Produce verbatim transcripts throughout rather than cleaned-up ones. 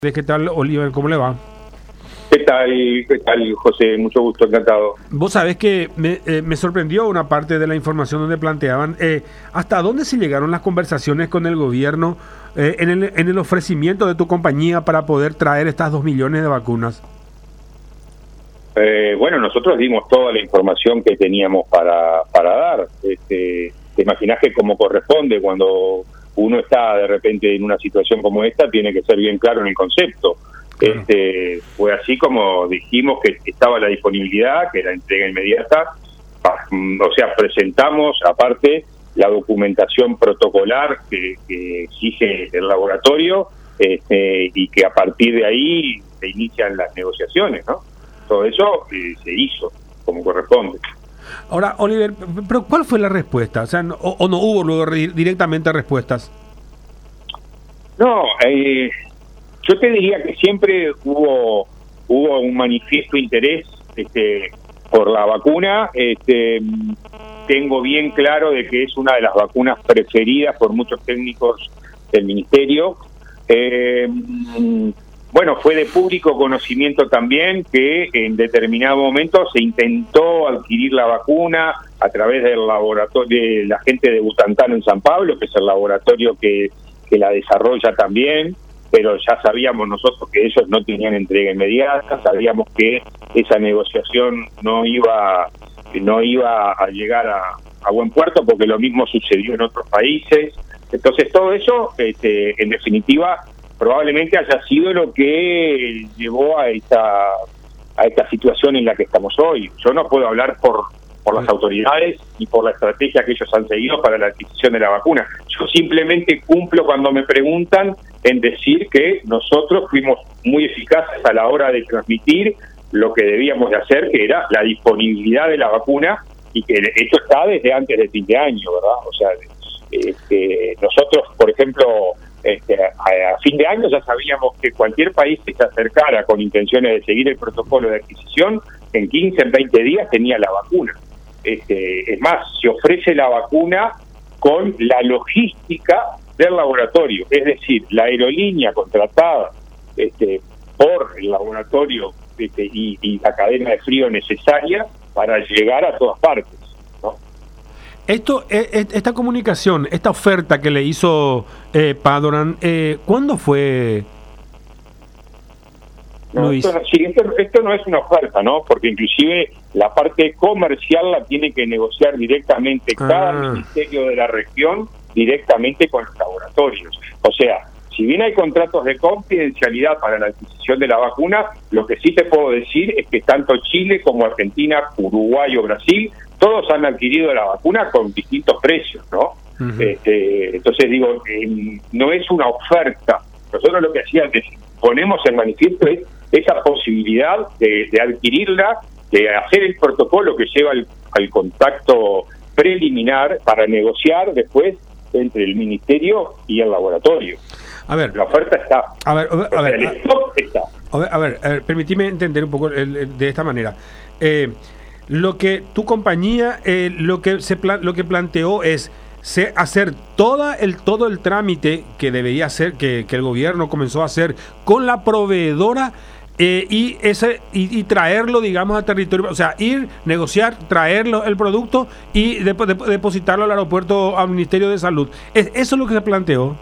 ¿Qué tal, Oliver? ¿Cómo le va? ¿Qué tal, qué tal, José? Mucho gusto, encantado. Vos sabés que me, eh, me sorprendió una parte de la información donde planteaban eh, hasta dónde se llegaron las conversaciones con el gobierno eh, en, el, en el ofrecimiento de tu compañía para poder traer estas dos millones de vacunas. Eh, bueno, nosotros dimos toda la información que teníamos para, para dar. Este, te imaginás que como corresponde, cuando uno está de repente en una situación como esta, tiene que ser bien claro en el concepto. Claro. Este, fue así como dijimos que estaba la disponibilidad, que la entrega inmediata. O sea, presentamos aparte la documentación protocolar que, que exige el laboratorio, este, y que a partir de ahí se inician las negociaciones, ¿no? Todo eso eh, se hizo como corresponde. Ahora, Oliver, pero ¿cuál fue la respuesta? O sea, no, o, o no hubo luego directamente respuestas. No, eh, yo te diría que siempre hubo hubo un manifiesto interés este, por la vacuna. Este, tengo bien claro de que es una de las vacunas preferidas por muchos técnicos del ministerio. Eh, bueno, fue de público conocimiento también que en determinado momento se intentó adquirir la vacuna a través del laboratorio de la gente de Butantan en San Pablo, que es el laboratorio que, que la desarrolla también. Pero ya sabíamos nosotros que ellos no tenían entrega inmediata, sabíamos que esa negociación no iba no iba a llegar a, a buen puerto, porque lo mismo sucedió en otros países. Entonces todo eso, este, en definitiva, probablemente haya sido lo que llevó a esta a esta situación en la que estamos hoy. Yo no puedo hablar por por las autoridades y por la estrategia que ellos han seguido para la adquisición de la vacuna. Yo simplemente cumplo cuando me preguntan en decir que nosotros fuimos muy eficaces a la hora de transmitir lo que debíamos de hacer, que era la disponibilidad de la vacuna, y que esto está desde antes de fin de año, ¿verdad? O sea, este, nosotros, por ejemplo, este, a, a fin de año ya sabíamos que cualquier país que se acercara con intenciones de seguir el protocolo de adquisición, en quince, en veinte días tenía la vacuna. Este, es más, se ofrece la vacuna con la logística del laboratorio, es decir, la aerolínea contratada este, por el laboratorio este, y, y la cadena de frío necesaria para llegar a todas partes, ¿no? Esto, esta comunicación, esta oferta que le hizo eh, Padoran, eh, ¿cuándo fue? No, esto, sí, esto, esto no es una oferta, ¿no? Porque inclusive la parte comercial la tiene que negociar directamente ah. cada ministerio de la región directamente con los laboratorios. O sea, si bien hay contratos de confidencialidad para la adquisición de la vacuna, lo que sí te puedo decir es que tanto Chile como Argentina, Uruguay o Brasil, todos han adquirido la vacuna con distintos precios, ¿no? Uh-huh. Este, entonces digo, eh, no es una oferta. Nosotros lo que hacíamos, ponemos en manifiesto es esa posibilidad de, de adquirirla, de hacer el protocolo que lleva al, al contacto preliminar para negociar después entre el ministerio y el laboratorio. A ver, la oferta está. A ver, a, a ver, el stock está. A ver, a ver, a ver, permitime entender un poco el, el, de esta manera. Eh, lo que tu compañía, eh, lo que se plan, lo que planteó es se, hacer toda el todo el trámite que debería hacer, que, que el gobierno comenzó a hacer con la proveedora. Eh, y ese y, y traerlo, digamos, a territorio, o sea, ir, negociar, traerlo el producto y de, de, depositarlo al aeropuerto, al Ministerio de Salud. ¿Es, ¿Eso es lo que se planteó?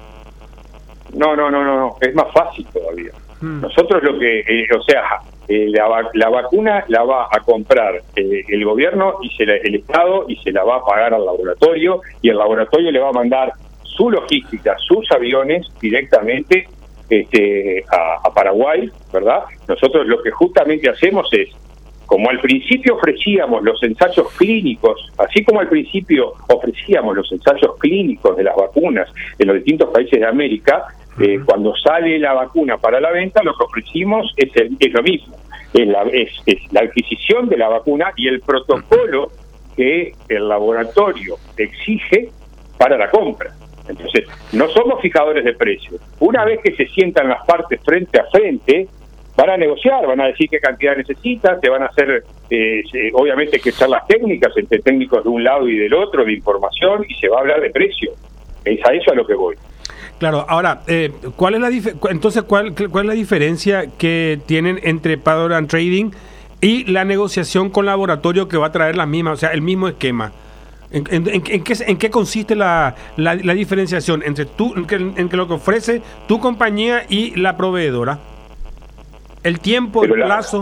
No, no, no, no, no. Es más fácil todavía. Hmm. Nosotros lo que, eh, o sea, eh, la, la vacuna la va a comprar eh, el gobierno y se la, el Estado, y se la va a pagar al laboratorio, y el laboratorio le va a mandar su logística, sus aviones directamente Este, a, a Paraguay, ¿verdad? Nosotros lo que justamente hacemos es, como al principio ofrecíamos los ensayos clínicos, así como al principio ofrecíamos los ensayos clínicos de las vacunas en los distintos países de América, eh, cuando sale la vacuna para la venta, lo que ofrecimos es, el, es lo mismo, es la, es, es la adquisición de la vacuna y el protocolo que el laboratorio exige para la compra. Entonces, no somos fijadores de precios. Una vez que se sientan las partes frente a frente, van a negociar, van a decir qué cantidad necesitan, se van a hacer, eh, obviamente, que charlas técnicas entre técnicos de un lado y del otro, de información, y se va a hablar de precio. Es a eso a lo que voy. Claro, ahora, eh, ¿cuál es la dif- entonces cuál, cuál es la diferencia que tienen entre Power and Trading y la negociación con laboratorio que va a traer la misma, o sea, el mismo esquema? ¿En, en, en, en, qué, en qué consiste la, la, la diferenciación entre tú, en, que, en que lo que ofrece tu compañía y la proveedora? El tiempo, Pero el la- plazo.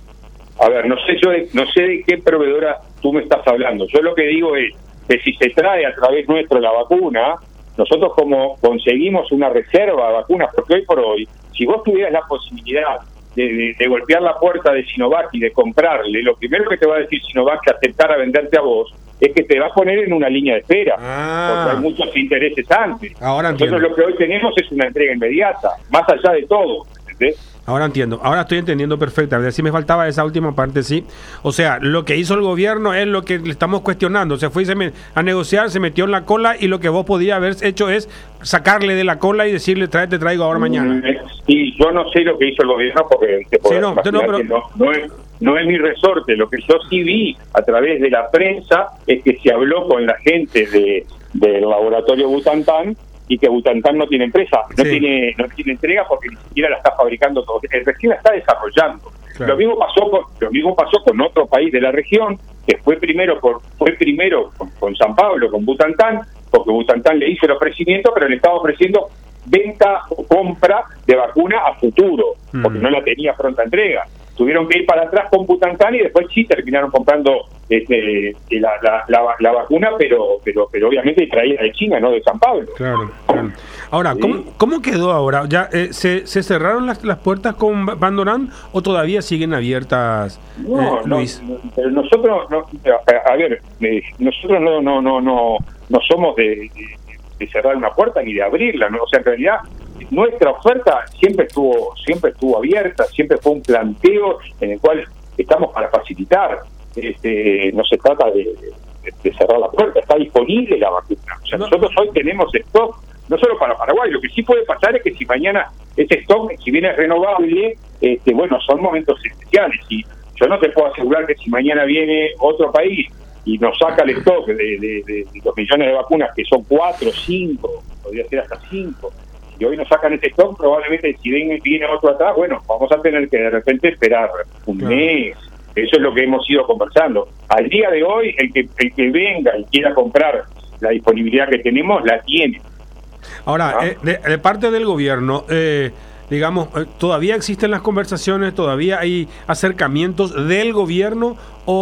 A ver, no sé yo de, no sé de qué proveedora tú me estás hablando. Yo lo que digo es que si se trae a través nuestro la vacuna, nosotros como conseguimos una reserva de vacunas, porque hoy por hoy, si vos tuvieras la posibilidad de, de, de golpear la puerta de Sinovac y de comprarle, lo primero que te va a decir Sinovac que aceptara venderte a vos es que te va a poner en una línea de espera, Ah. porque hay muchos intereses antes. Ahora Nosotros entiendo. lo que hoy tenemos es una entrega inmediata, más allá de todo, ¿entendés? Ahora entiendo, ahora estoy entendiendo perfectamente. Sí me faltaba esa última parte, sí. O sea, lo que hizo el gobierno es lo que le estamos cuestionando. Se fue y se me- a negociar, se metió en la cola y lo que vos podías haber hecho es sacarle de la cola y decirle, trae, te traigo ahora mañana. Y yo no sé lo que hizo el gobierno porque te podrás Sí, no, imaginar no, pero- que no, no es, no es mi resorte. Lo que yo sí vi a través de la prensa es que se habló con la gente de del laboratorio Butantan y que Butantan no tiene empresa, no Sí. tiene no tiene entrega porque ni siquiera la está fabricando todo, el recién la está desarrollando. Claro. Lo mismo pasó con lo mismo pasó con otro país de la región que fue primero por, fue primero con, con San Pablo, con Butantan, porque Butantan le hizo el ofrecimiento, pero le estaba ofreciendo venta o compra de vacuna a futuro, porque Mm. no la tenía pronta entrega. Tuvieron que ir para atrás con Butantan y después sí terminaron comprando este, la, la, la, la vacuna, pero pero pero obviamente traída de China, no de San Pablo. Claro, claro. Ahora, Sí. ¿cómo, cómo quedó ahora? ¿Ya eh, se, se cerraron las, las puertas con Bandorán o todavía siguen abiertas, No, eh, no, Luis? no, pero nosotros, no, a, a ver, eh, nosotros no no no no no somos de, de, de cerrar una puerta ni de abrirla, ¿no? O sea, en realidad nuestra oferta siempre estuvo siempre estuvo abierta, siempre fue un planteo en el cual estamos para facilitar. Este, no se trata de, de, de cerrar la puerta, está disponible la vacuna. O sea, No. nosotros hoy tenemos stock, no solo para Paraguay, lo que sí puede pasar es que si mañana ese stock, si bien es renovable, este, bueno, son momentos especiales y yo no te puedo asegurar que si mañana viene otro país y nos saca el stock de, de, de, de los millones de vacunas que son cuatro, cinco, podría ser hasta cinco, y hoy nos sacan ese stock, probablemente si viene, viene otro atrás, bueno, vamos a tener que de repente esperar un Claro. mes. Eso es lo que hemos ido conversando. Al día de hoy, el que el que venga y quiera comprar la disponibilidad que tenemos, la tiene. Ahora, Ah. eh, de, de parte del gobierno, eh, digamos, eh, ¿todavía existen las conversaciones? ¿Todavía hay acercamientos del gobierno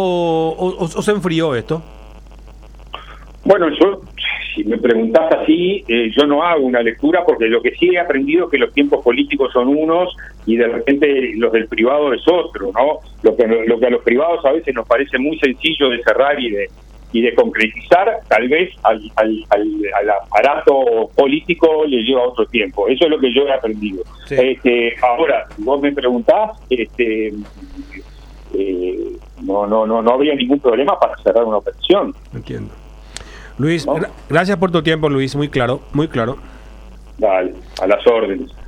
o, o- o se enfrió esto? Bueno, yo, si me preguntás así, eh, yo no hago una lectura porque lo que sí he aprendido es que los tiempos políticos son unos y de repente los del privado es otro, ¿no? Lo que, lo que a los privados a veces nos parece muy sencillo de cerrar y de y de concretizar, tal vez al, al, al, al aparato político le lleva otro tiempo. Eso es lo que yo he aprendido. Sí. Este, ahora, si vos me preguntás, este, eh, no, no, no, no habría ningún problema para cerrar una operación. Entiendo. Luis, ¿No? gra- gracias por tu tiempo, Luis, muy claro, muy claro. Dale, a las órdenes.